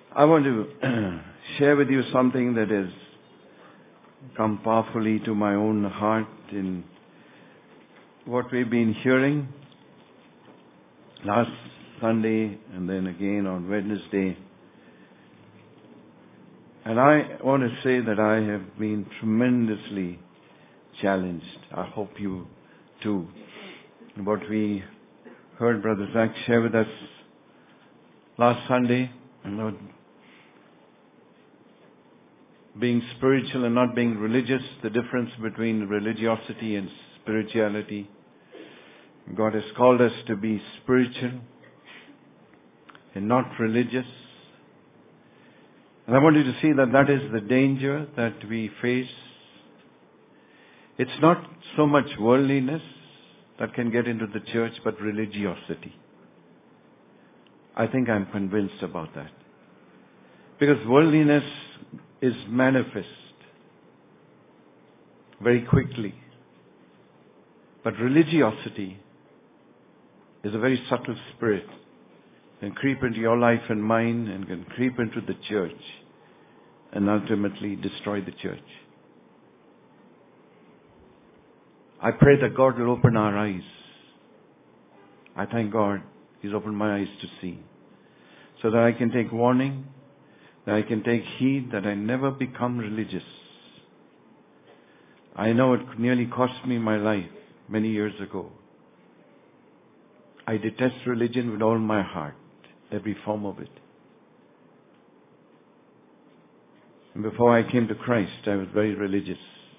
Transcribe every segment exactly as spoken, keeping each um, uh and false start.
I want to share with you something that has come powerfully to my own heart in what we've been hearing last Sunday and then again on Wednesday. And I want to say that I have been tremendously challenged. I hope you too. What we heard Brother Zach share with us last Sunday, you know, being spiritual and not being religious, the difference between religiosity and spirituality. God has called us to be spiritual and not religious. And I want you to see that that is the danger that we face. It's not so much worldliness that can get into the church, but religiosity. I think I'm convinced about that. Because worldliness is manifest very quickly. But religiosity is a very subtle spirit. It can creep into your life and mine and can creep into the church and ultimately destroy the church. I pray that God will open our eyes. I thank God He's opened my eyes to see, so that I can take warning, that I can take heed, that I never become religious. I know it nearly cost me my life many years ago. I detest religion with all my heart, every form of it. And before I came to Christ, I was very religious.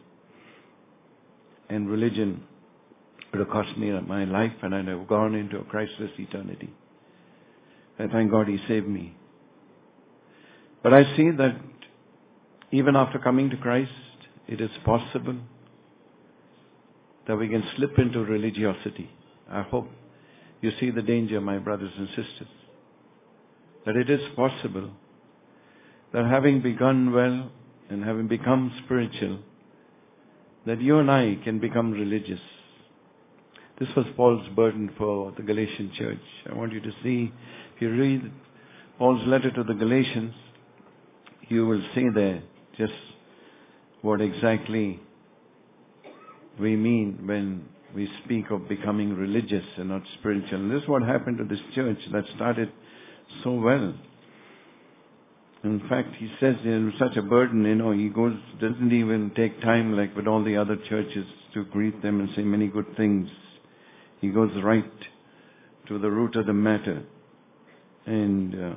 And religion would have cost me my life, and I'd have gone into a Christless eternity. I thank God He saved me. But I see that even after coming to Christ, it is possible that we can slip into religiosity. I hope you see the danger, my brothers and sisters, that it is possible that having begun well and having become spiritual, that you and I can become religious. This was Paul's burden for the Galatian church. I want you to see, if you read Paul's letter to the Galatians, you will see there just what exactly we mean when we speak of becoming religious and not spiritual. And this is what happened to this church that started so well. In fact, he says in such a burden, you know, he goes, doesn't even take time like with all the other churches to greet them and say many good things. He goes right to the root of the matter. And uh,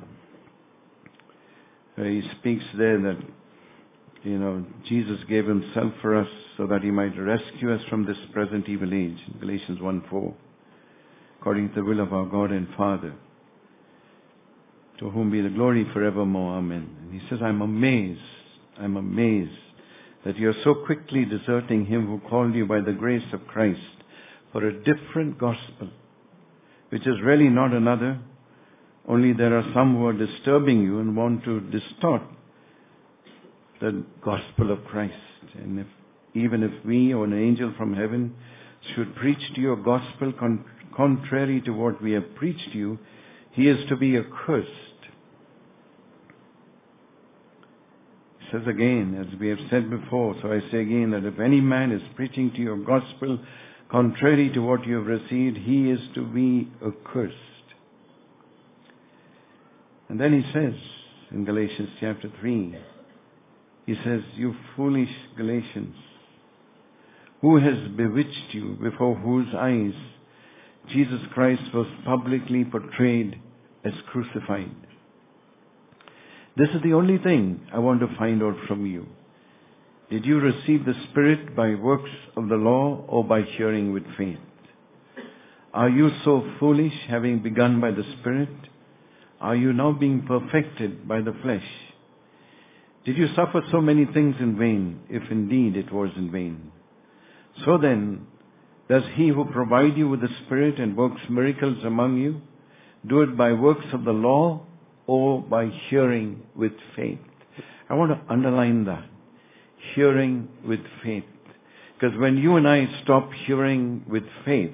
he speaks there that, you know, Jesus gave Himself for us so that He might rescue us from this present evil age. Galatians one four. According to the will of our God and Father, to whom be the glory forevermore. Amen. And he says, I'm amazed, I'm amazed that you're so quickly deserting Him who called you by the grace of Christ for a different gospel, which is really not another, only there are some who are disturbing you and want to distort the gospel of Christ. And if, even if we or an angel from heaven should preach to you a gospel con- contrary to what we have preached to you, he is to be accursed. He says again, as we have said before, so I say again, that if any man is preaching to you a gospel contrary to what you have received, he is to be accursed. And then he says in Galatians chapter three, he says, you foolish Galatians, who has bewitched you, before whose eyes Jesus Christ was publicly portrayed as crucified? This is the only thing I want to find out from you. Did you receive the Spirit by works of the law or by hearing with faith? Are you so foolish, having begun by the Spirit? Are you now being perfected by the flesh? Did you suffer so many things in vain, if indeed it was in vain? So then, does He who provides you with the Spirit and works miracles among you do it by works of the law or by hearing with faith? I want to underline that. Hearing with faith. Because when you and I stop hearing with faith,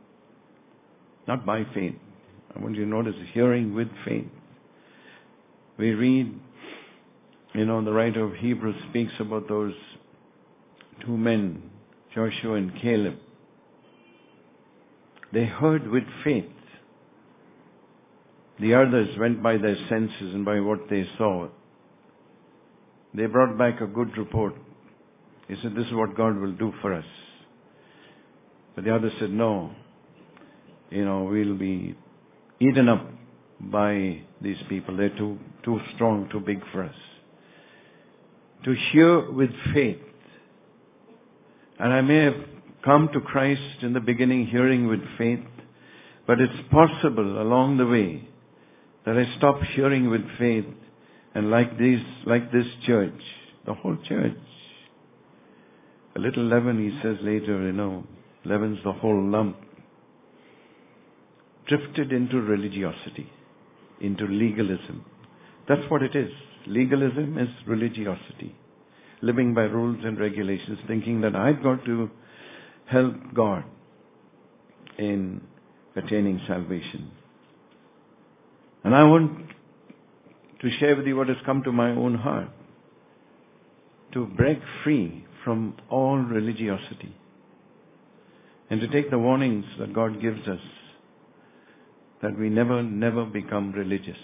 not by faith, I want you to notice hearing with faith. We read, you know, the writer of Hebrews speaks about those two men, Joshua and Caleb. They heard with faith. The others went by their senses and by what they saw. They brought back a good report. He said, this is what God will do for us. But the others said, no, you know, we'll be eaten up by these people. They're too, too strong, too big for us. To hear with faith. And I may have come to Christ in the beginning hearing with faith, but it's possible along the way that I stop hearing with faith, and like these, like this church, the whole church, a little leaven, he says later, you know, leaven's the whole lump, drifted into religiosity, into legalism. That's what it is. Legalism is religiosity. Living by rules and regulations, thinking that I've got to help God in attaining salvation. And I want to share with you what has come to my own heart. To break free from all religiosity. And to take the warnings that God gives us. That we never, never become religious.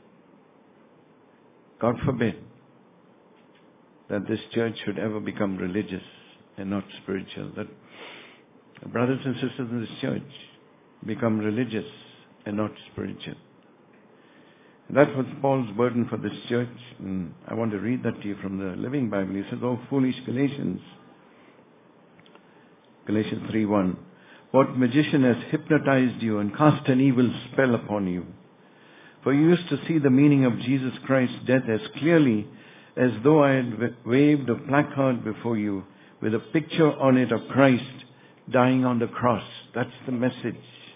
God forbid that this church should ever become religious and not spiritual. That brothers and sisters in this church become religious and not spiritual. That was Paul's burden for this church. And I want to read that to you from the Living Bible. He says, "Oh, foolish Galatians." Galatians three one. "What magician has hypnotized you and cast an evil spell upon you? For you used to see the meaning of Jesus Christ's death as clearly as though I had waved a placard before you with a picture on it of Christ dying on the cross." That's the message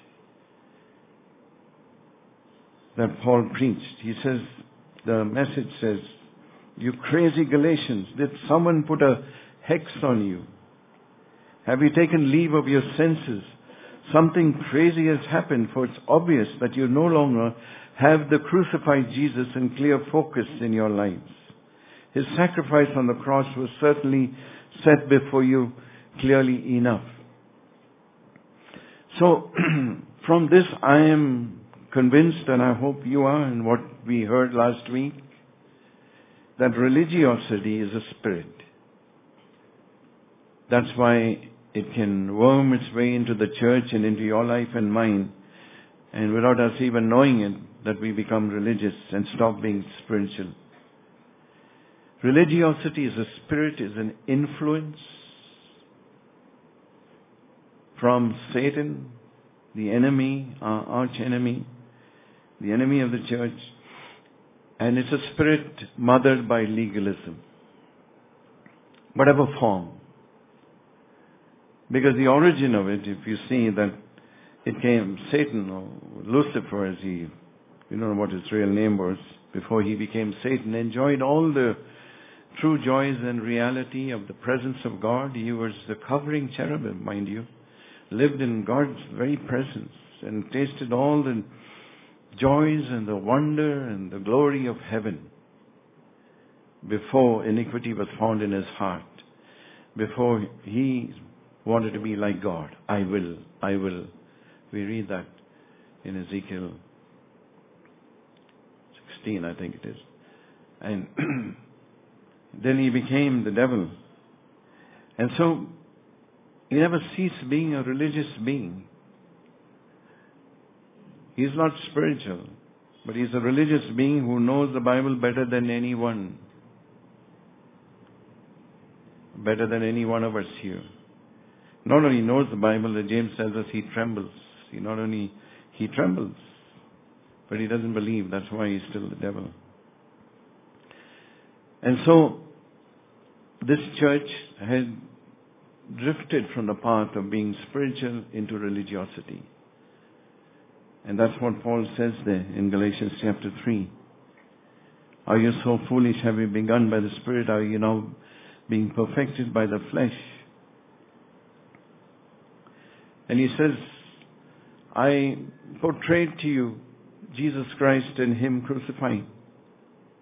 that Paul preached. He says, the message says, "You crazy Galatians, did someone put a hex on you? Have you taken leave of your senses? Something crazy has happened, for it's obvious that you no longer have the crucified Jesus in clear focus in your lives. His sacrifice on the cross was certainly set before you clearly enough." So, from this I am convinced, and I hope you are, and what we heard last week, that religiosity is a spirit. That's why it can worm its way into the church and into your life and mine, and without us even knowing it, that we become religious and stop being spiritual. Religiosity is a spirit, is an influence from Satan, the enemy, our arch enemy, the enemy of the church, and it's a spirit mothered by legalism, whatever form. Because the origin of it, if you see that it came, Satan or Lucifer, as he, we don't know what his real name was, before he became Satan, enjoyed all the true joys and reality of the presence of God. He was the covering cherubim, mind you, lived in God's very presence and tasted all the joys and the wonder and the glory of heaven before iniquity was found in his heart, before he wanted to be like God. I will, I will. We read that in Ezekiel sixteen, I think it is. And then he became the devil. And so he never ceased being a religious being. He's not spiritual, but he's a religious being who knows the Bible better than anyone. Better than any one of us here. Not only knows the Bible, that James tells us he trembles. He not only, he trembles, but he doesn't believe. That's why he's still the devil. And so, this church had drifted from the path of being spiritual into religiosity. And that's what Paul says there in Galatians chapter three. "Are you so foolish? Have you begun by the Spirit? Are you now being perfected by the flesh?" And he says, "I portrayed to you Jesus Christ and Him crucified.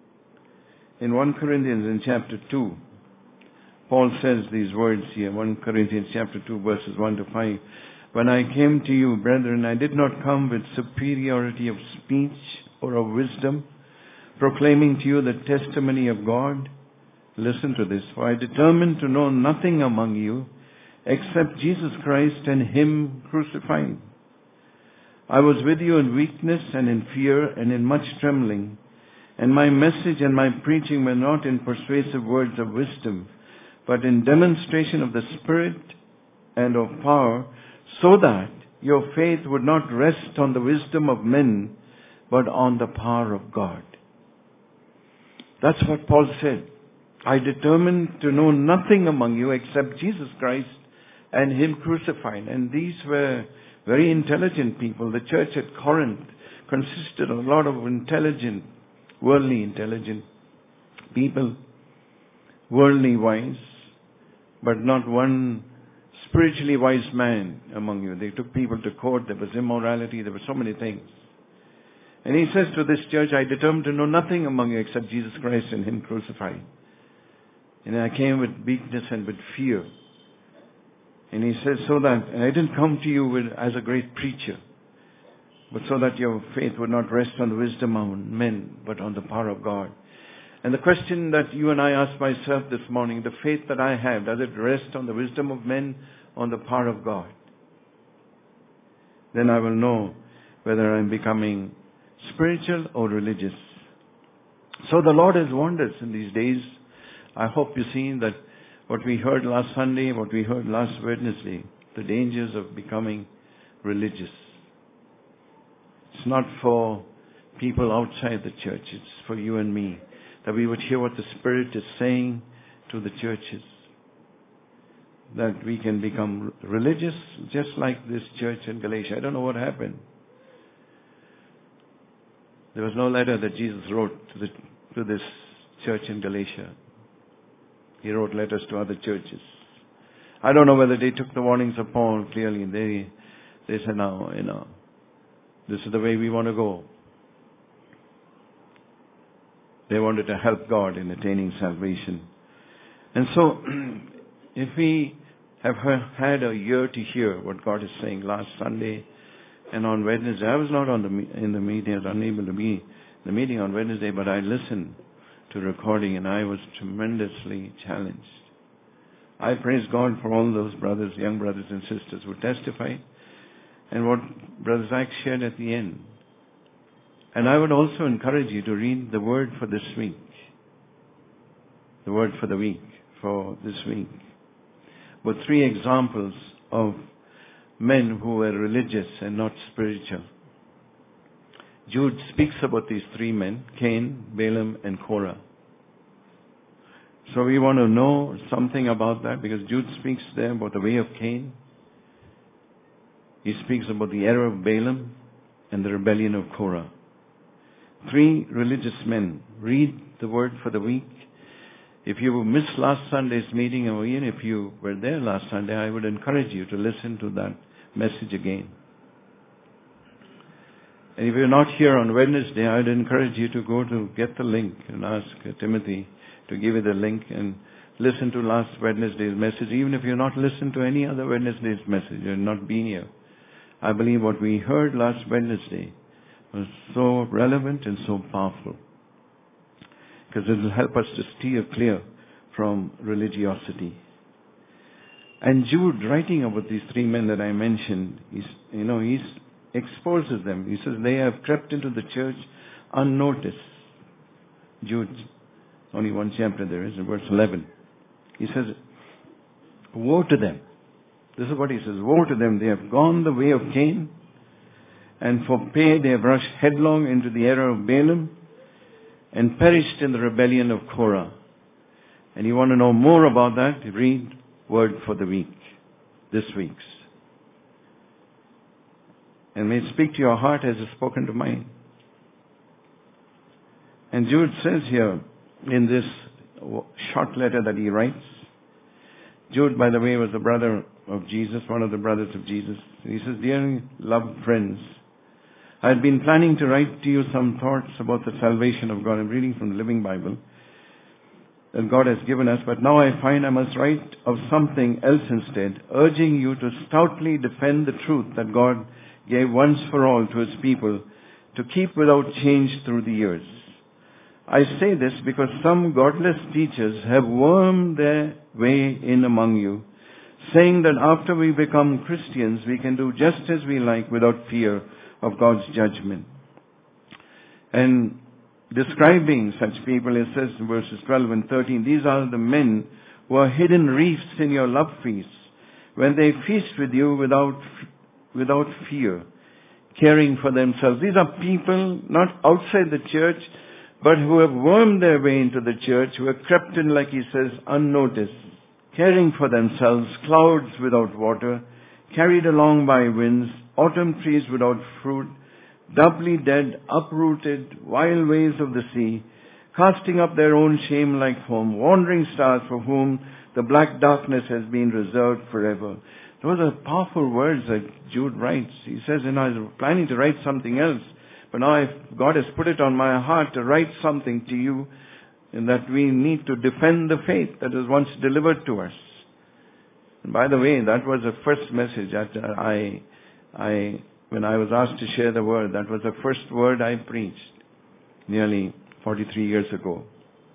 in First Corinthians in chapter two, Paul says these words here, First Corinthians chapter two, verses one to five. When I came to you, brethren, I did not come with superiority of speech or of wisdom, proclaiming to you the testimony of God. Listen to this. For I determined to know nothing among you except Jesus Christ and Him crucified. I was with you in weakness and in fear and in much trembling. And my message and my preaching were not in persuasive words of wisdom, but in demonstration of the Spirit and of power, so that your faith would not rest on the wisdom of men, but on the power of God. That's what Paul said. I determined to know nothing among you except Jesus Christ and Him crucified. And these were very intelligent people. The church at Corinth consisted of a lot of intelligent, worldly intelligent people, worldly wise, but not one spiritually wise man among you. They took people to court. There was immorality. There were so many things. And he says to this church, I determined to know nothing among you except Jesus Christ and Him crucified. And I came with weakness and with fear. And he says, so that, and I didn't come to you with, as a great preacher, but so that your faith would not rest on the wisdom of men, but on the power of God. And the question that you and I ask myself this morning, the faith that I have, does it rest on the wisdom of men, on the power of God? Then I will know whether I'm becoming spiritual or religious. So the Lord has warned us in these days. I hope you've seen that what we heard last Sunday, what we heard last Wednesday, the dangers of becoming religious. It's not for people outside the church. It's for you and me, that we would hear what the Spirit is saying to the churches. That we can become religious, just like this church in Galatia. I don't know what happened. There was no letter that Jesus wrote to, the, to this church in Galatia. He wrote letters to other churches. I don't know whether they took the warnings of Paul clearly. They, they said, no, you know, this is the way we want to go. They wanted to help God in attaining salvation. And so, if we have had a ear to hear what God is saying last Sunday and on Wednesday, I was not on the in the meeting, I was unable to be in the meeting on Wednesday, but I listened to recording and I was tremendously challenged. I praise God for all those brothers, young brothers and sisters who testified and what Brother Zach shared at the end. And I would also encourage you to read the word for this week. The word for the week, for this week. With three examples of men who were religious and not spiritual. Jude speaks about these three men, Cain, Balaam, and Korah. So we want to know something about that because Jude speaks there about the way of Cain. He speaks about the error of Balaam and the rebellion of Korah. Three religious men. Read the word for the week. If you missed last Sunday's meeting, or even if you were there last Sunday, I would encourage you to listen to that message again. And if you're not here on Wednesday, I would encourage you to go to get the link and ask Timothy to give you the link and listen to last Wednesday's message. Even if you're not listened to any other Wednesday's message, you're not being here. I believe what we heard last Wednesday was so relevant and so powerful. Because it will help us to steer clear from religiosity. And Jude, writing about these three men that I mentioned, he's, you know, he exposes them. He says they have crept into the church unnoticed. Jude, only one chapter there is, in verse eleven. He says, woe to them. This is what he says. Woe to them. They have gone the way of Cain, and for pay they have rushed headlong into the error of Balaam, and perished in the rebellion of Korah. And you want to know more about that? Read Word for the Week, this week's. And may it speak to your heart as it's spoken to mine. And Jude says here in this short letter that he writes, Jude, by the way, was a brother of Jesus, one of the brothers of Jesus. He says, dear loved friends, I had been planning to write to you some thoughts about the salvation of God. I'm reading from the Living Bible. that God has given us, but now I find I must write of something else instead, urging you to stoutly defend the truth that God gave once for all to His people to keep without change through the years. I say this because some godless teachers have wormed their way in among you, saying that after we become Christians, we can do just as we like without fear of God's judgment. And describing such people, it says in verses twelve and thirteen, these are the men who are hidden reefs in your love feasts, when they feast with you without, without fear, caring for themselves. These are people not outside the church, but who have wormed their way into the church, who have crept in, like he says, unnoticed, caring for themselves, clouds without water, carried along by winds, autumn trees without fruit, doubly dead, uprooted, wild waves of the sea, casting up their own shame like foam, wandering stars for whom the black darkness has been reserved forever. Those are powerful words that Jude writes. He says, and I was planning to write something else, but now I've, God has put it on my heart to write something to you, and that we need to defend the faith that was once delivered to us. And by the way, that was the first message that I, I, when I was asked to share the word, that was the first word I preached nearly forty-three years ago.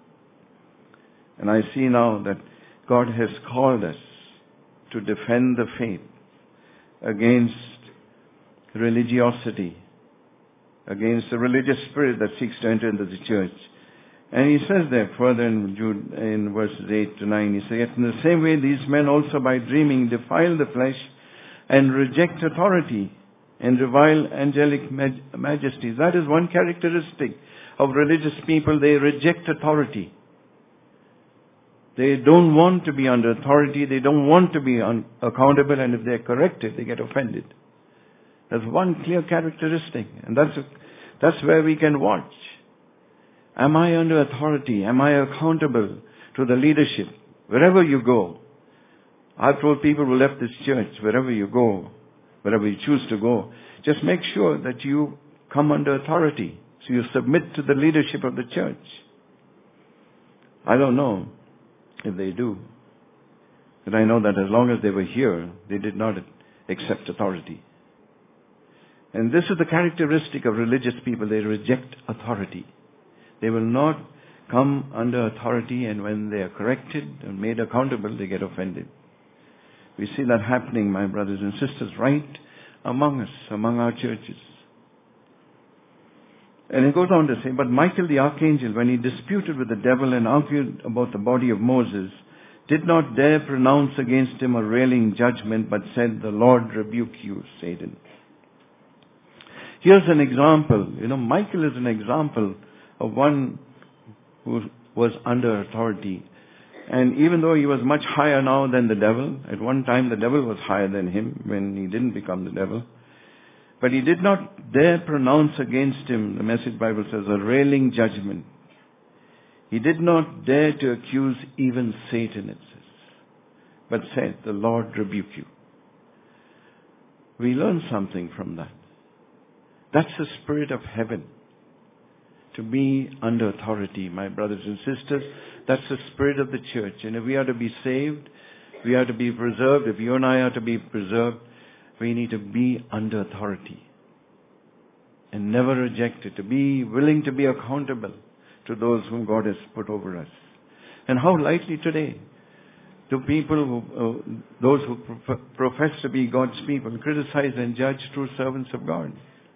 And I see now that God has called us to defend the faith against religiosity, against the religious spirit that seeks to enter into the church. And he says there further in Jude, in verses eight to nine, he says, yet in the same way these men also by dreaming defile the flesh and reject authority and revile angelic maj- majesties. That is one characteristic of religious people. They reject authority. They don't want to be under authority. They don't want to be un- accountable. And if they're corrected, they get offended. That's one clear characteristic. And that's, a, that's where we can watch. Am I under authority? Am I accountable to the leadership? Wherever you go. I've told people who left this church, wherever you go, wherever you choose to go, just make sure that you come under authority. So you submit to the leadership of the church. I don't know if they do. But I know that as long as they were here, they did not accept authority. And this is the characteristic of religious people. They reject authority. They will not come under authority, and when they are corrected and made accountable, they get offended. We see that happening, my brothers and sisters, right among us, among our churches. And it goes on to say, but Michael the archangel, when he disputed with the devil and argued about the body of Moses, did not dare pronounce against him a railing judgment, but said, the Lord rebuke you, Satan. Here's an example. You know, Michael is an example of one who was under authority. And even though he was much higher now than the devil, at one time the devil was higher than him when he didn't become the devil. But he did not dare pronounce against him, the Message Bible says, a railing judgment. He did not dare to accuse even Satan, it says, but said, the Lord rebuke you. We learn something from that. That's the spirit of heaven. To be under authority, my brothers and sisters. That's the spirit of the church. And if we are to be saved, we are to be preserved. If you and I are to be preserved, we need to be under authority. And never reject it. To be willing to be accountable to those whom God has put over us. And how lightly today do people, who, uh, those who pro- profess to be God's people, criticize and judge true servants of God.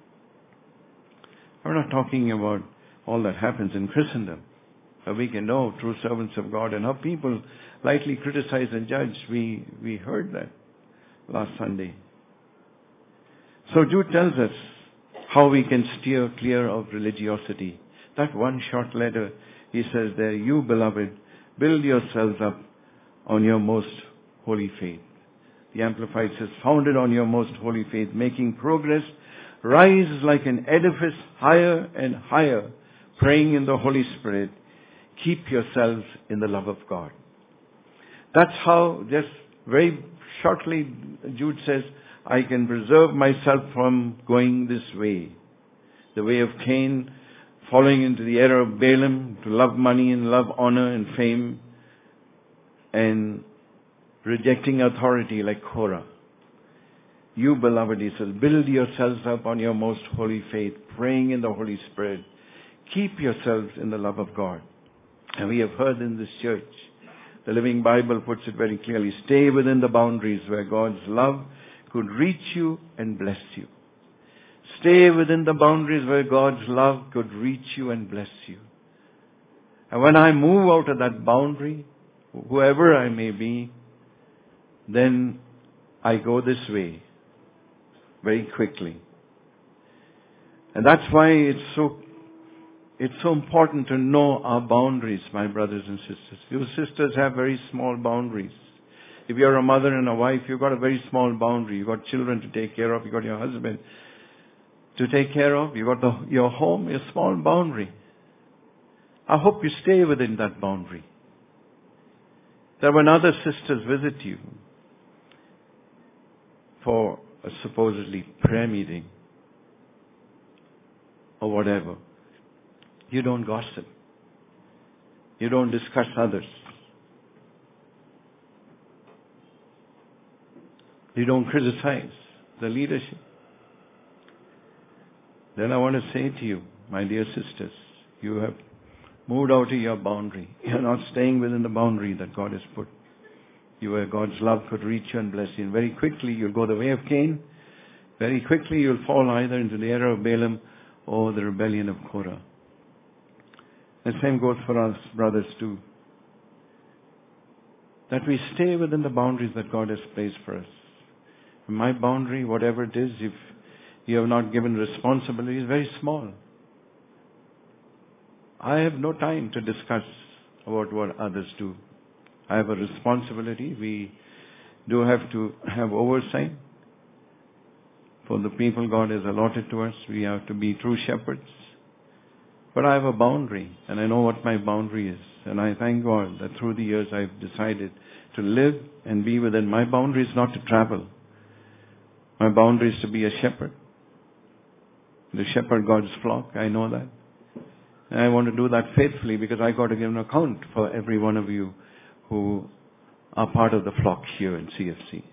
I'm not talking about all that happens in Christendom. But we can know true servants of God and how people lightly criticize and judge. We, we heard that last Sunday. So Jude tells us how we can steer clear of religiosity. That one short letter, he says there, you beloved, build yourselves up on your most holy faith. The Amplified says, founded on your most holy faith, making progress, rise like an edifice higher and higher, praying in the Holy Spirit, keep yourselves in the love of God. That's how, just very shortly, Jude says, I can preserve myself from going this way. The way of Cain, following into the error of Balaam, to love money and love honor and fame, and rejecting authority like Korah. You, beloved, he says, build yourselves up on your most holy faith, praying in the Holy Spirit. Keep yourselves in the love of God. And we have heard in this church, the Living Bible puts it very clearly, stay within the boundaries where God's love could reach you and bless you. Stay within the boundaries where God's love could reach you and bless you. And when I move out of that boundary, whoever I may be, then I go this way very quickly. And that's why it's so it's so important to know our boundaries, my brothers and sisters. You sisters have very small boundaries. If you're a mother and a wife, you've got a very small boundary. You've got children to take care of. You've got your husband to take care of. You've got the, your home, your small boundary. I hope you stay within that boundary. That when other sisters visit you for a supposedly prayer meeting or whatever, you don't gossip. You don't discuss others. You don't criticize the leadership. Then I want to say to you, my dear sisters, you have moved out of your boundary. You're not staying within the boundary that God has put. You where God's love could reach you and bless you. And very quickly you'll go the way of Cain. Very quickly you'll fall either into the error of Balaam or the rebellion of Korah. The same goes for us, brothers, too. That we stay within the boundaries that God has placed for us. My boundary, whatever it is, if you have not given responsibility, is very small. I have no time to discuss about what others do. I have a responsibility. We do have to have oversight for the people God has allotted to us. We have to be true shepherds. But I have a boundary, and I know what my boundary is. And I thank God that through the years I've decided to live and be within. My boundary is not to travel. My boundary is to be a shepherd. To shepherd God's flock, I know that. And I want to do that faithfully because I got to give an account for every one of you who are part of the flock here in C F C.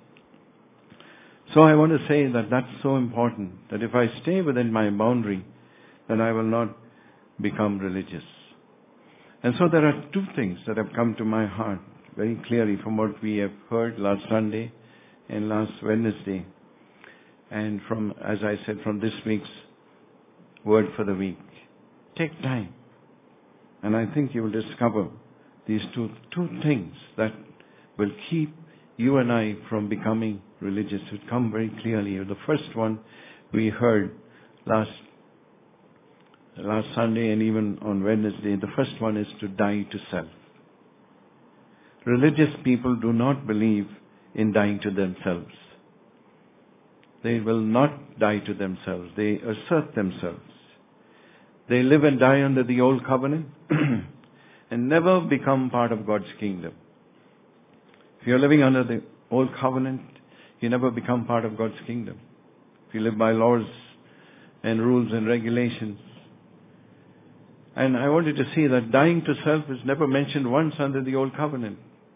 So I want to say that that's so important, that if I stay within my boundary, then I will not become religious. And so there are two things that have come to my heart very clearly from what we have heard last Sunday and last Wednesday, and from, as I said, from this week's word for the week. Take time. And I think you will discover these two, two things that will keep you and I from becoming religious. It will come very clearly. The first one we heard last last Sunday and even on Wednesday. The first one is to die to self. Religious people do not believe in dying to themselves. They will not die to themselves. They assert themselves. They live and die under the old covenant and never become part of God's kingdom. If you're living under the old covenant, you never become part of God's kingdom. If you live by laws and rules and regulations. And I wanted to see that dying to self is never mentioned once under the old covenant.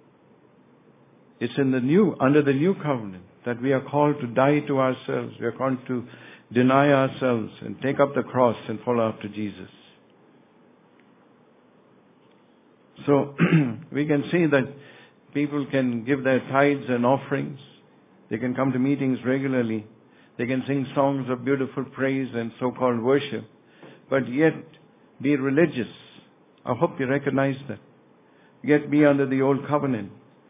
It's in the new, under the new covenant, that we are called to die to ourselves. We are called to deny ourselves and take up the cross and follow after Jesus. So we can see that people can give their tithes and offerings. They can come to meetings regularly. They can sing songs of beautiful praise and so-called worship, but yet be religious. I hope you recognize that. Yet be under the old covenant.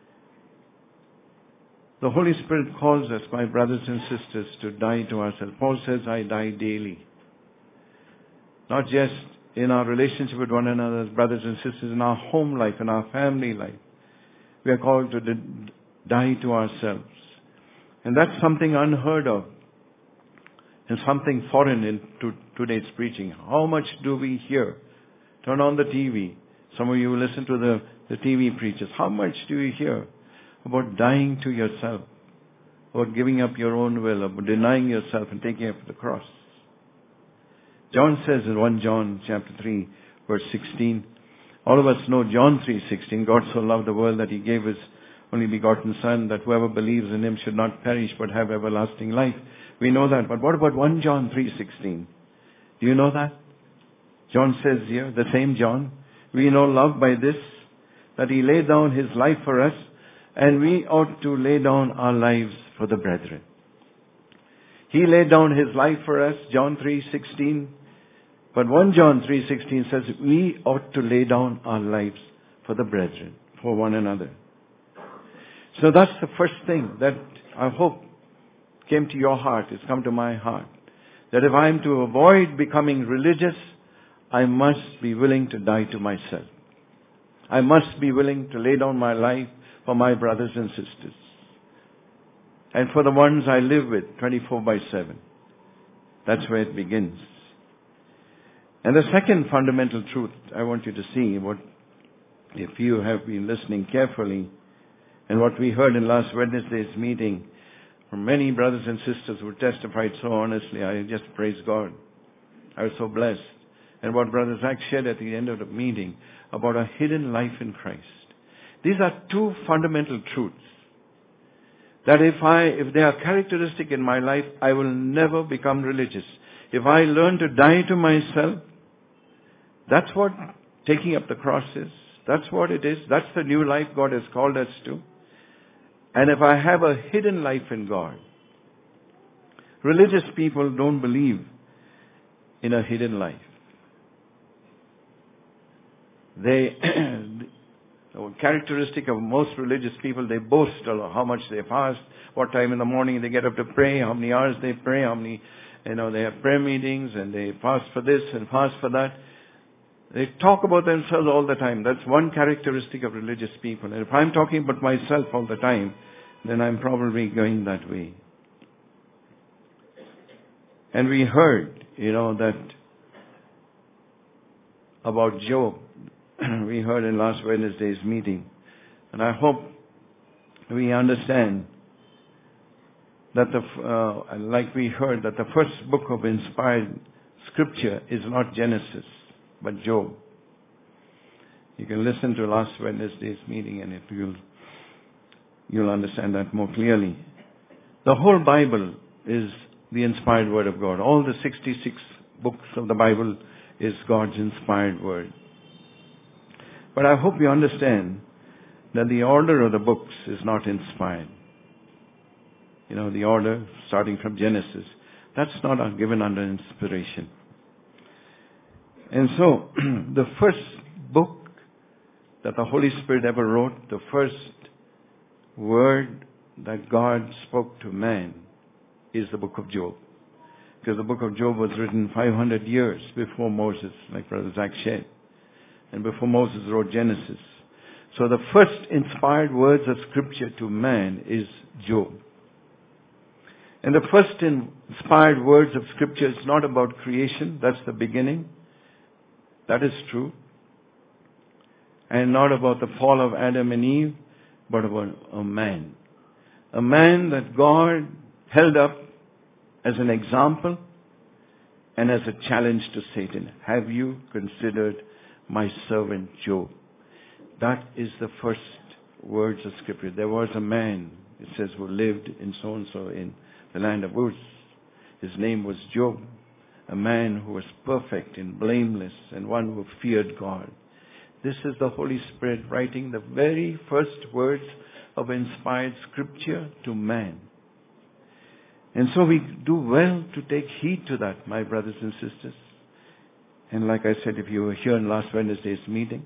The Holy Spirit calls us, my brothers and sisters, to die to ourselves. Paul says, I die daily. Not just in our relationship with one another as brothers and sisters, in our home life, in our family life. We are called to die to ourselves. And that's something unheard of. And something foreign in to today's preaching. How much do we hear? Turn on the T V. Some of you listen to the, the T V preachers. How much do you hear about dying to yourself? About giving up your own will, about denying yourself and taking up the cross? John says in First John chapter three, verse sixteen, all of us know John three sixteen, God so loved the world that he gave his only begotten Son, that whoever believes in him should not perish but have everlasting life. We know that. But what about First John three sixteen? Do you know that? John says here, the same John, we know love by this, that he laid down his life for us, and we ought to lay down our lives for the brethren. He laid down his life for us, John three sixteen. But First John three sixteen says we ought to lay down our lives for the brethren, for one another. So that's the first thing that I hope came to your heart, it's come to my heart. That if I am to avoid becoming religious, I must be willing to die to myself. I must be willing to lay down my life for my brothers and sisters. And for the ones I live with, twenty-four by seven. That's where it begins. And the second fundamental truth I want you to see, what if you have been listening carefully, and what we heard in last Wednesday's meeting from many brothers and sisters who testified so honestly, I just praise God. I was so blessed. And what Brother Zach shared at the end of the meeting about a hidden life in Christ. These are two fundamental truths. That if I, if they are characteristic in my life, I will never become religious. If I learn to die to myself, that's what taking up the cross is. That's what it is. That's the new life God has called us to. And if I have a hidden life in God, religious people don't believe in a hidden life. They, the characteristic of most religious people, they boast about how much they fast, what time in the morning they get up to pray, how many hours they pray, how many, you know, they have prayer meetings and they fast for this and fast for that. They talk about themselves all the time. That's one characteristic of religious people. And if I'm talking about myself all the time, then I'm probably going that way. And we heard, you know, that about Job. We heard in last Wednesday's meeting. And I hope we understand that the, uh, like we heard, that the first book of inspired scripture is not Genesis, but Job. You can listen to last Wednesday's meeting and if you'll, you'll understand that more clearly. The whole Bible is the inspired word of God. All the sixty-six books of the Bible is God's inspired word. But I hope you understand that the order of the books is not inspired. You know, the order starting from Genesis, that's not given under inspiration. And so, the first book that the Holy Spirit ever wrote, the first word that God spoke to man is the book of Job. Because the book of Job was written five hundred years before Moses, like Brother Zach shared. And before Moses wrote Genesis. So the first inspired words of Scripture to man is Job. And the first inspired words of Scripture is not about creation. That's the beginning. That is true. And not about the fall of Adam and Eve, but about a man. A man that God held up as an example and as a challenge to Satan. Have you considered my servant Job? That is the first words of Scripture. There was a man, it says, who lived in so-and-so in the land of Uz. His name was Job, a man who was perfect and blameless and one who feared God. This is the Holy Spirit writing the very first words of inspired Scripture to man. And so we do well to take heed to that, my brothers and sisters. And like I said, if you were here in last Wednesday's meeting,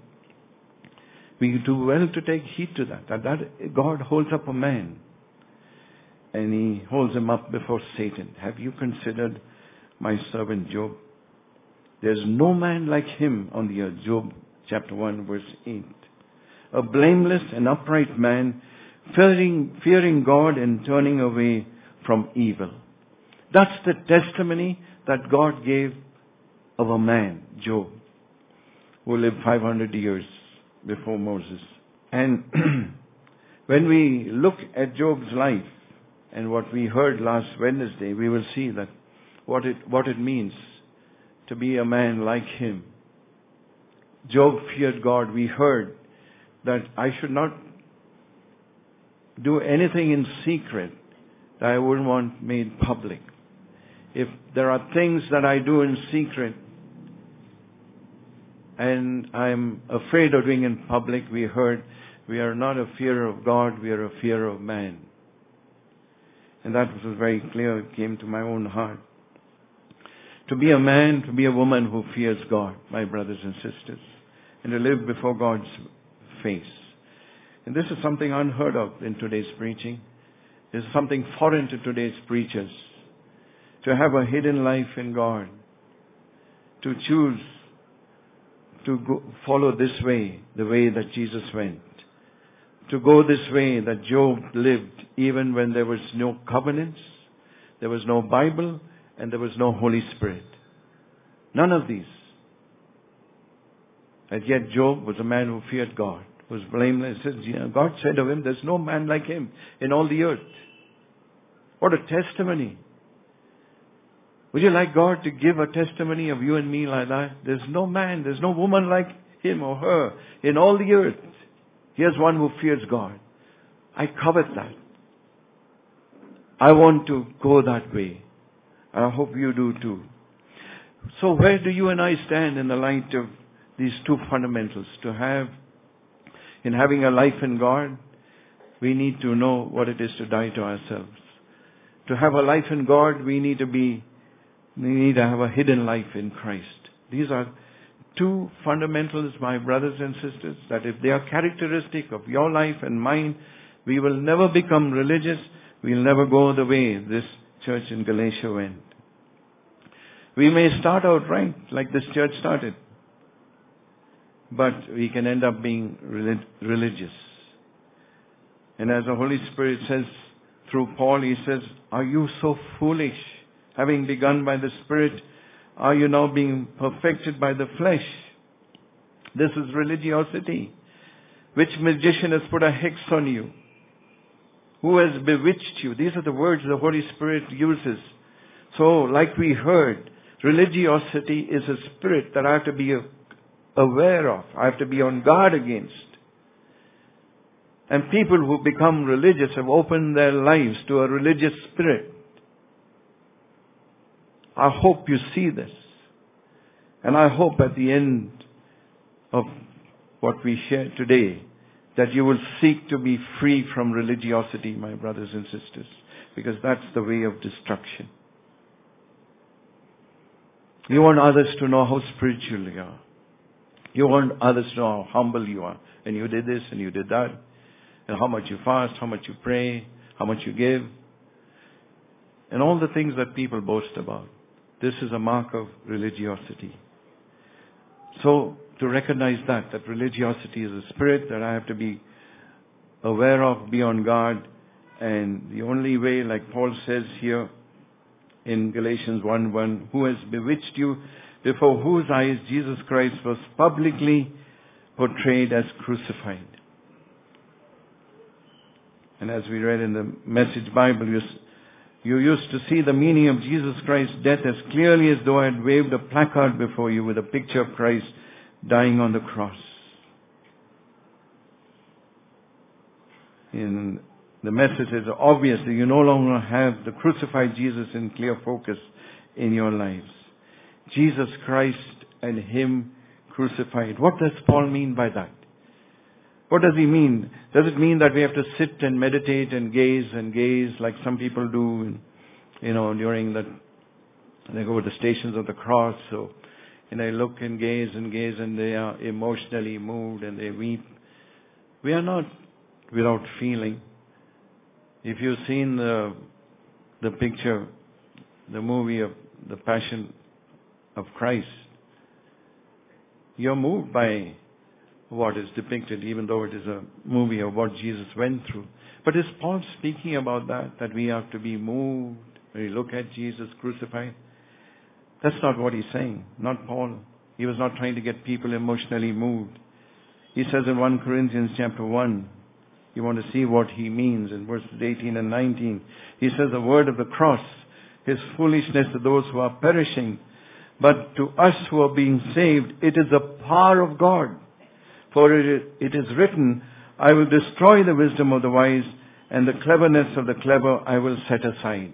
we do well to take heed to that. That, that God holds up a man and he holds him up before Satan. Have you considered my servant Job? There's no man like him on the earth. Job chapter one verse eight. A blameless and upright man, fearing, fearing God and turning away from evil. That's the testimony that God gave of a man, Job, who lived five hundred years before Moses. And when we look at Job's life and what we heard last Wednesday, we will see that what it, what it means to be a man like him. Job feared God. We heard that I should not do anything in secret that I wouldn't want made public. If there are things that I do in secret and I'm afraid of doing in public, we heard we are not a fear of God, we are a fear of man. And that was very clear. It came to my own heart. To be a man, to be a woman who fears God, my brothers and sisters, and to live before God's face. And this is something unheard of in today's preaching. This is something foreign to today's preachers. To have a hidden life in God. To choose to go, follow this way, the way that Jesus went. To go this way that Job lived, even when there was no covenants, there was no Bible, and there was no Holy Spirit. None of these. And yet Job was a man who feared God, was blameless. God said of him, there's no man like him in all the earth. What a testimony. Would you like God to give a testimony of you and me like that? There's no man, there's no woman like him or her in all the earth. Here's one who fears God. I covet that. I want to go that way. I hope you do too. So where do you and I stand in the light of these two fundamentals? To have, in having a life in God, we need to know what it is to die to ourselves. To have a life in God, we need to be, we need to have a hidden life in Christ. These are two fundamentals, my brothers and sisters, that if they are characteristic of your life and mine, we will never become religious. We'll never go the way this church in Galatia went. We may start out right, like this church started, but we can end up being religious. And as the Holy Spirit says through Paul, he says, are you so foolish? Having begun by the Spirit, are you now being perfected by the flesh? This is religiosity. Which magician has put a hex on you? Who has bewitched you? These are the words the Holy Spirit uses. So, like we heard, religiosity is a spirit that I have to be aware of. I have to be on guard against. And people who become religious have opened their lives to a religious spirit. I hope you see this. And I hope at the end of what we share today, that you will seek to be free from religiosity, my brothers and sisters, because that's the way of destruction. You want others to know how spiritual you are. You want others to know how humble you are. And you did this and you did that. And how much you fast, how much you pray, how much you give. And all the things that people boast about. This is a mark of religiosity. So, to recognize that, that religiosity is a spirit that I have to be aware of, be on guard. And the only way, like Paul says here in Galatians one one, who has bewitched you, before whose eyes Jesus Christ was publicly portrayed as crucified. And as we read in the Message Bible, you, you used to see the meaning of Jesus Christ's death as clearly as though I had waved a placard before you with a picture of Christ dying on the cross. In the message is obviously you no longer have the crucified Jesus in clear focus in your lives. Jesus Christ and Him crucified. What does Paul mean by that? What does he mean? Does it mean that we have to sit and meditate and gaze and gaze like some people do, you know, during the, they go to the Stations of the Cross, so, and they look and gaze and gaze and they are emotionally moved and they weep. We are not without feeling. If you've seen the, the picture, the movie of the Passion of Christ, you're moved by what is depicted, even though it is a movie of what Jesus went through. But is Paul speaking about that, that we have to be moved when we look at Jesus crucified? That's not what he's saying, not Paul. He was not trying to get people emotionally moved. He says in First Corinthians chapter one, you want to see what he means in verses eighteen and nineteen. He says the word of the cross is foolishness to those who are perishing, But to us who are being saved, it is the power of God. For it is written, I will destroy the wisdom of the wise, and the cleverness of the clever I will set aside.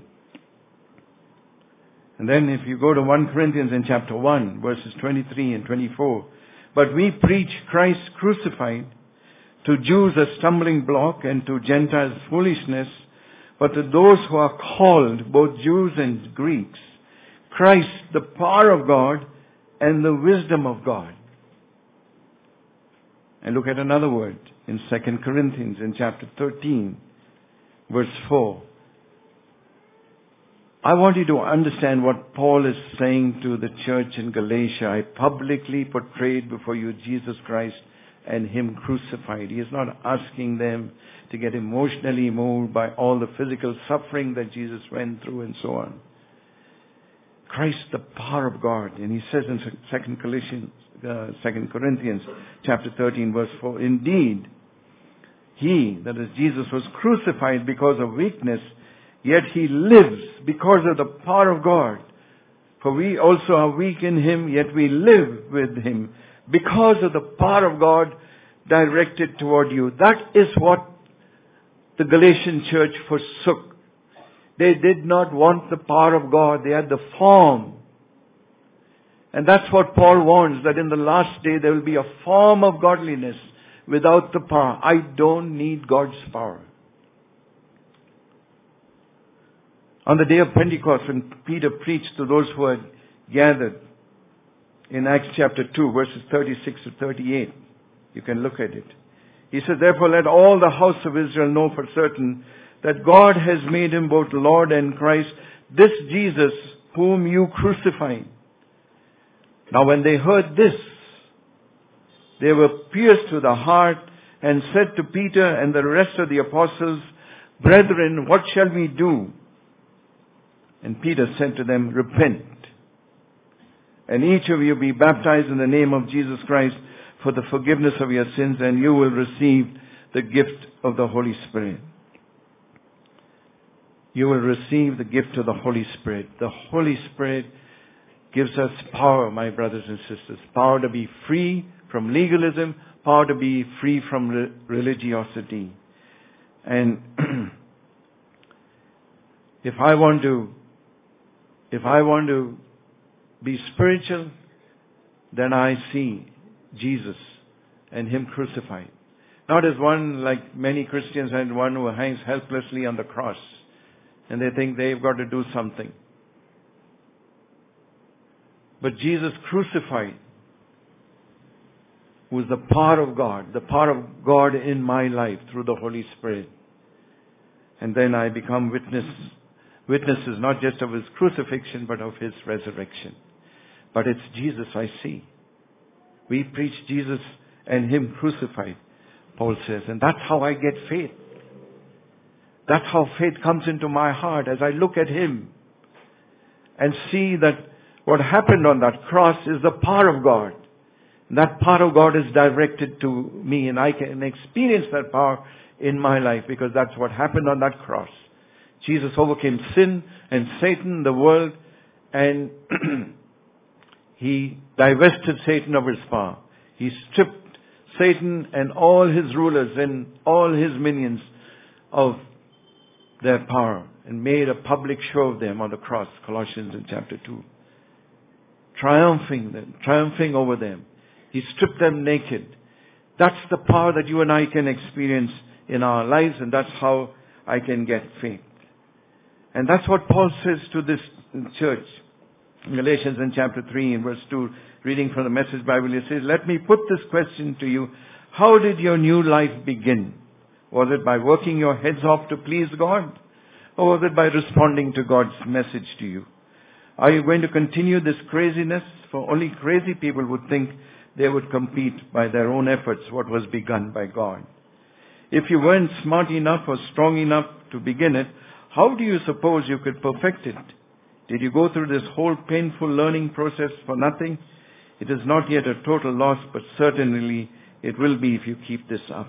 And then if you go to First Corinthians in chapter one, verses twenty-three and twenty-four, but we preach Christ crucified, to Jews a stumbling block, and to Gentiles foolishness, but to those who are called, both Jews and Greeks, Christ, the power of God and the wisdom of God. And look at another word in Second Corinthians in chapter thirteen, verse four. I want you to understand what Paul is saying to the church in Galatia. I publicly portrayed before you Jesus Christ and Him crucified. He is not asking them to get emotionally moved by all the physical suffering that Jesus went through and so on. Christ, the power of God. And he says in Second Corinthians, uh, Second Corinthians chapter thirteen, verse four, indeed, He, that is Jesus, was crucified because of weakness, yet He lives because of the power of God. For we also are weak in Him, yet we live with Him because of the power of God directed toward you. That is what the Galatian church forsook. They did not want the power of God. They had the form. And that's what Paul wants, that in the last day there will be a form of godliness without the power. I don't need God's power. On the day of Pentecost, when Peter preached to those who had gathered, in Acts chapter two, verses thirty-six to thirty-eight, you can look at it. He said, therefore let all the house of Israel know for certain that God has made Him both Lord and Christ, this Jesus whom you crucified. Now when they heard this, they were pierced to the heart and said to Peter and the rest of the apostles, brethren, what shall we do? And Peter said to them, repent, and each of you be baptized in the name of Jesus Christ for the forgiveness of your sins, and you will receive the gift of the Holy Spirit. You will receive the gift of the Holy Spirit. The Holy Spirit gives us power, my brothers and sisters. Power to be free from legalism, power to be free from re- religiosity. And if I want to, if I want to be spiritual, then I see Jesus and Him crucified. Not as one like many Christians and one who hangs helplessly on the cross and they think they've got to do something. But Jesus crucified, who is the power of God, the power of God in my life through the Holy Spirit. And then I become witness, witnesses not just of His crucifixion, but of His resurrection. But it's Jesus I see. We preach Jesus and Him crucified, Paul says. And that's how I get faith. That's how faith comes into my heart as I look at Him and see that what happened on that cross is the power of God. And that power of God is directed to me, and I can experience that power in my life because that's what happened on that cross. Jesus overcame sin and Satan, the world, and He divested Satan of his power. He stripped Satan and all his rulers and all his minions of their power and made a public show of them on the cross, Colossians in chapter two. Triumphing them, triumphing over them. He stripped them naked. That's the power that you and I can experience in our lives, and that's how I can get faith. And that's what Paul says to this church. In Galatians in chapter three in verse two, reading from the Message Bible, he says, let me put this question to you. How did your new life begin? Was it by working your heads off to please God? Or was it by responding to God's message to you? Are you going to continue this craziness? For only crazy people would think they would complete by their own efforts what was begun by God. If you weren't smart enough or strong enough to begin it, how do you suppose you could perfect it? Did you go through this whole painful learning process for nothing? It is not yet a total loss, but certainly it will be if you keep this up.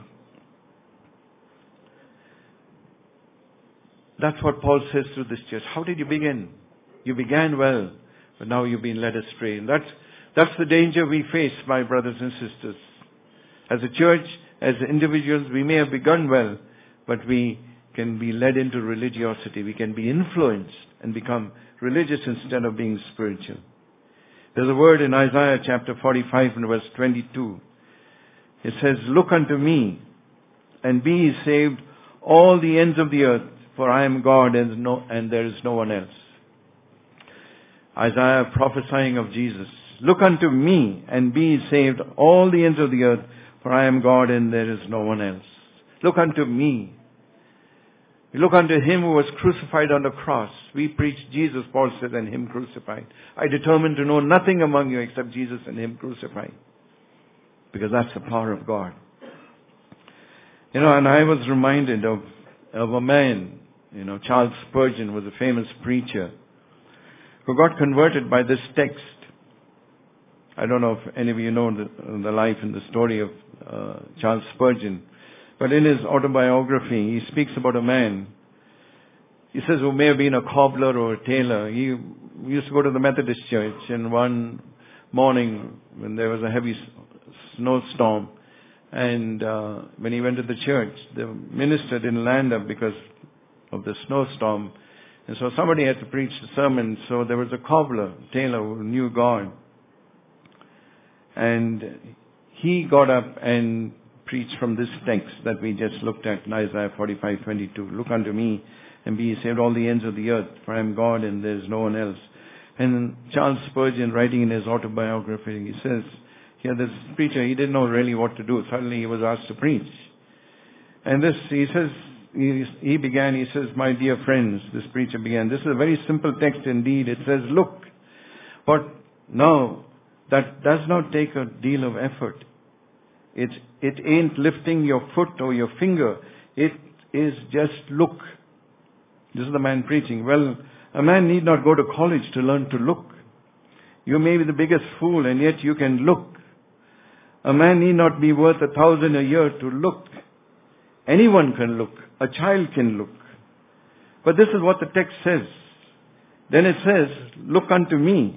That's what Paul says to this church. How did you begin? You began well. but now you've been led astray. And that's, that's the danger we face, my brothers and sisters. As a church, as individuals, we may have begun well, but we can be led into religiosity. We can be influenced and become religious instead of being spiritual. There's a word in Isaiah chapter forty-five and verse twenty-two. It says, "Look unto me, and be ye saved, all the ends of the earth, for I am God, and no, and there is no one else." Isaiah prophesying of Jesus. "Look unto me, and be ye saved, all the ends of the earth, for I am God, and there is no one else." Look unto me. We look unto Him who was crucified on the cross. We preach Jesus, Paul said, and Him crucified. I determined to know nothing among you except Jesus and Him crucified. Because that's the power of God. You know, and I was reminded of, of a man, you know, Charles Spurgeon was a famous preacher who got converted by this text. I don't know if any of you know the, the life and the story of uh, Charles Spurgeon. But in his autobiography, he speaks about a man, he says, who may have been a cobbler or a tailor. He used to go to the Methodist church, and one morning when there was a heavy snowstorm, and uh, when he went to the church, the minister didn't land up because of the snowstorm. And so somebody had to preach the sermon. So there was a cobbler, tailor, who knew God. And he got up and preached from this text that we just looked at in Isaiah forty-five twenty-two. "Look unto me, and be ye saved, all the ends of the earth, for I am God, and there is no one else." And Charles Spurgeon, writing in his autobiography, he says, here this preacher, he didn't know really what to do. Suddenly he was asked to preach. And this, he says, he, he began, he says, "My dear friends," this preacher began, "this is a very simple text indeed. It says, look. But no, that does not take a deal of effort. It, it ain't lifting your foot or your finger. It is just look." This is the man preaching. Well, a man need not go to college to learn to look. You may be the biggest fool, and yet you can look. A man need not be worth a thousand a year to look. Anyone can look. A child can look. But this is what the text says. Then it says, "Look unto me.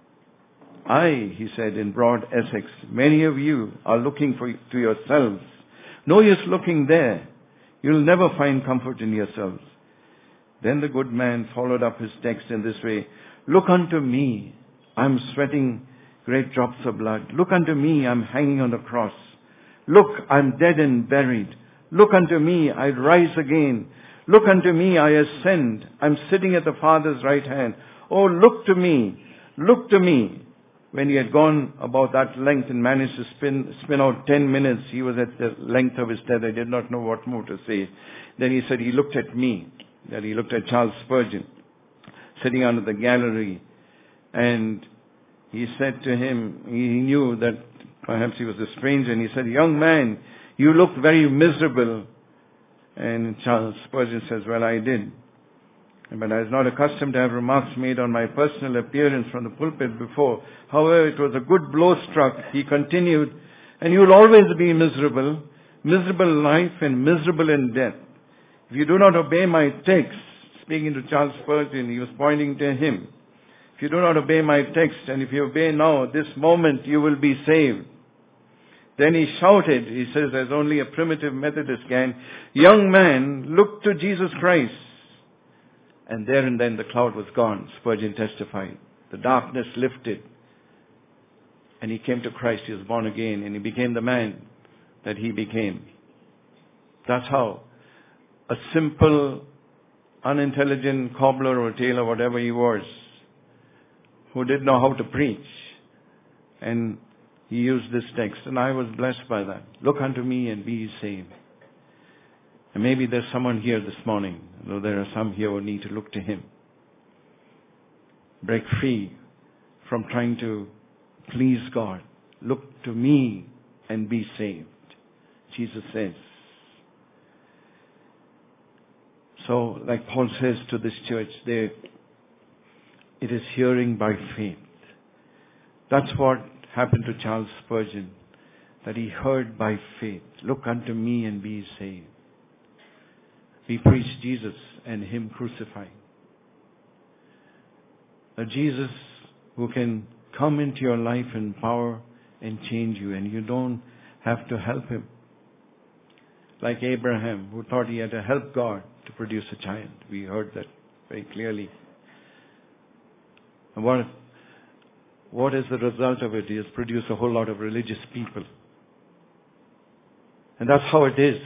I," he said in broad Essex, "many of you are looking for to yourselves. No use looking there. You'll never find comfort in yourselves." Then the good man followed up his text in this way. "Look unto me. I'm sweating great drops of blood. Look unto me. I'm hanging on the cross. Look, I'm dead and buried. Look unto me. I rise again. Look unto me. I ascend. I'm sitting at the Father's right hand. Oh, look to me. Look to me." When he had gone about that length and managed to spin, spin out ten minutes, he was at the length of his tether. He did not know what more to say. Then he said he looked at me. That he looked at Charles Spurgeon, sitting under the gallery. And he said to him, he knew that perhaps he was a stranger, and he said, "Young man, you look very miserable." And Charles Spurgeon says, "Well, I did. But I was not accustomed to have remarks made on my personal appearance from the pulpit before. However, it was a good blow struck." He continued, "And you will always be miserable, miserable in life and miserable in death. If you do not obey my text," speaking to Charles Spurgeon, he was pointing to him. "If you do not obey my text, and if you obey now, this moment, you will be saved." Then he shouted, he says, as only a primitive Methodist can, "Young man, look to Jesus Christ." And there and then the cloud was gone, Spurgeon testified. The darkness lifted. And he came to Christ. He was born again. And he became the man that he became. That's how a simple, unintelligent cobbler or tailor, whatever he was, who didn't know how to preach. And he used this text. And I was blessed by that. "Look unto me and be ye saved." And maybe there's someone here this morning, though there are some here who need to look to Him. Break free from trying to please God. Look to me and be saved, Jesus says. So, like Paul says to this church, they, it is hearing by faith. That's what happened to Charles Spurgeon, that he heard by faith. "Look unto me and be saved." We preach Jesus and Him crucified. Now Jesus who can come into your life in power and change you, and you don't have to help him. Like Abraham, who thought he had to help God to produce a child. We heard that very clearly. And what, what is the result of it? He has produced a whole lot of religious people. And that's how it is.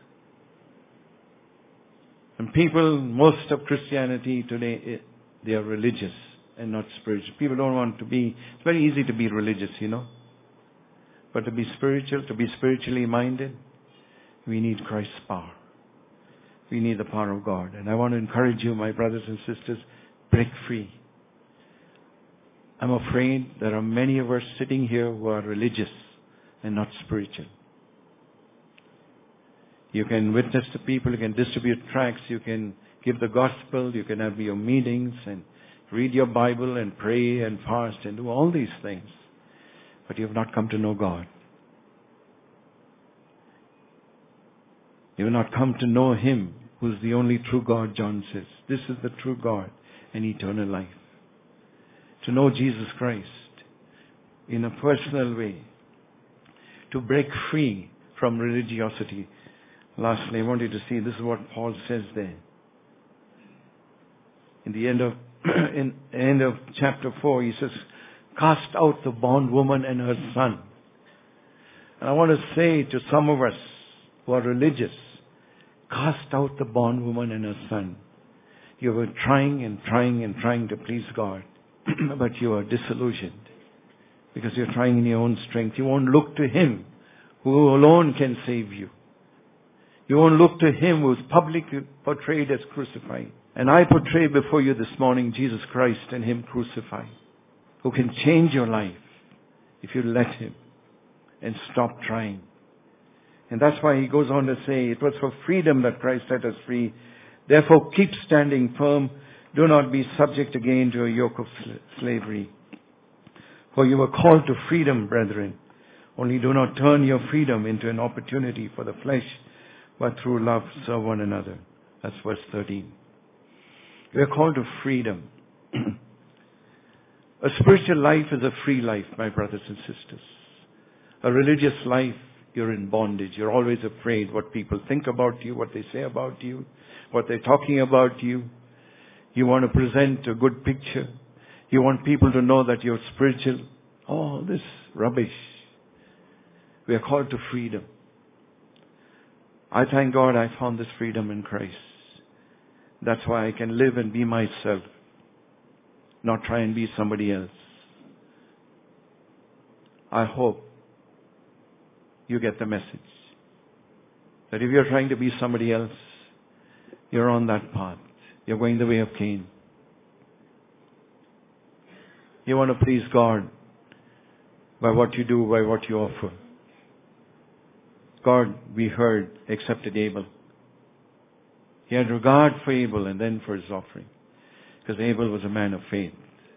And people, most of Christianity today, they are religious and not spiritual. People don't want to be, it's very easy to be religious, you know. But to be spiritual, to be spiritually minded, we need Christ's power. We need the power of God. And I want to encourage you, my brothers and sisters, break free. I'm afraid there are many of us sitting here who are religious and not spiritual. You can witness to people, you can distribute tracts, you can give the gospel, you can have your meetings and read your Bible and pray and fast and do all these things. But you have not come to know God. You have not come to know Him, who is the only true God, John says. This is the true God and eternal life. To know Jesus Christ in a personal way. To break free from religiosity. Lastly, I want you to see, this is what Paul says there. In the end of, in end of chapter four, he says, cast out the bondwoman and her son. And I want to say to some of us who are religious, cast out the bondwoman and her son. You were trying and trying and trying to please God, but you are disillusioned because you're trying in your own strength. You won't look to Him who alone can save you. You won't look to Him who is publicly portrayed as crucified. And I portray before you this morning Jesus Christ and Him crucified, who can change your life if you let Him and stop trying. And that's why he goes on to say, it was for freedom that Christ set us free. Therefore keep standing firm. Do not be subject again to a yoke of slavery. For you were called to freedom, brethren. Only do not turn your freedom into an opportunity for the flesh, but through love serve one another. That's verse thirteen. We are called to freedom. A spiritual life is a free life, my brothers and sisters. A religious life, you're in bondage. You're always afraid what people think about you, what they say about you, what they're talking about you. You want to present a good picture. You want people to know that you're spiritual. Oh, this rubbish. We are called to freedom. I thank God I found this freedom in Christ. That's why I can live and be myself, not try and be somebody else. I hope you get the message that if you're trying to be somebody else, you're on that path. You're going the way of Cain. You want to please God by what you do, by what you offer. God, we heard, accepted Abel. He had regard for Abel and then for his offering, because Abel was a man of faith.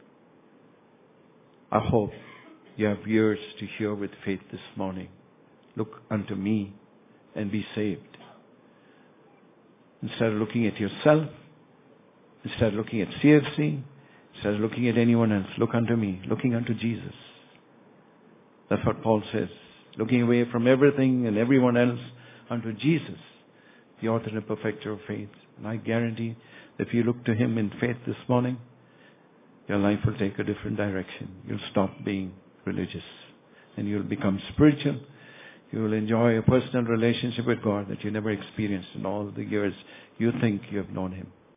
I hope you have ears to hear with faith this morning. Look unto me and be saved. Instead of looking at yourself, instead of looking at C F C, instead of looking at anyone else, look unto me, looking unto Jesus. That's what Paul says. Looking away from everything and everyone else unto Jesus, the author and perfecter of faith. And I guarantee that if you look to Him in faith this morning, your life will take a different direction. You'll stop being religious and you'll become spiritual. You will enjoy a personal relationship with God that you never experienced in all the years you think you have known Him.